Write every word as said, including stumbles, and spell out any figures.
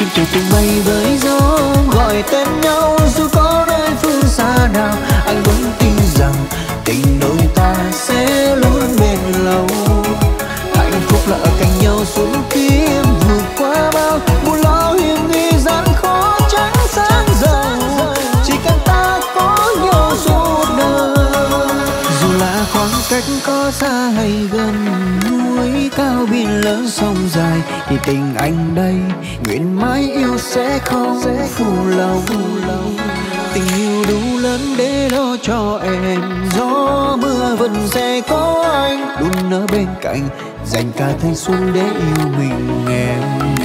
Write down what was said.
từ từng mây với gió gọi tên nhau, dù có nơi phương xa nào anh vẫn tin rằng tình đôi ta sẽ luôn bền lâu. Hạnh phúc là ở cạnh nhau suốt kiếp, vượt qua bao buồn lo hiểm nghi gian khó tránh sáng giàu, chỉ cần ta có nhau suốt đời. Dù là khoảng cách có xa hay gần, núi cao biển lớn sông dài, thì tình anh đây nguyện mãi yêu sẽ không phụ lòng. Tình yêu đủ lớn để lo cho em, gió mưa vẫn sẽ có anh luôn ở bên cạnh, dành cả thanh xuân để yêu mình em.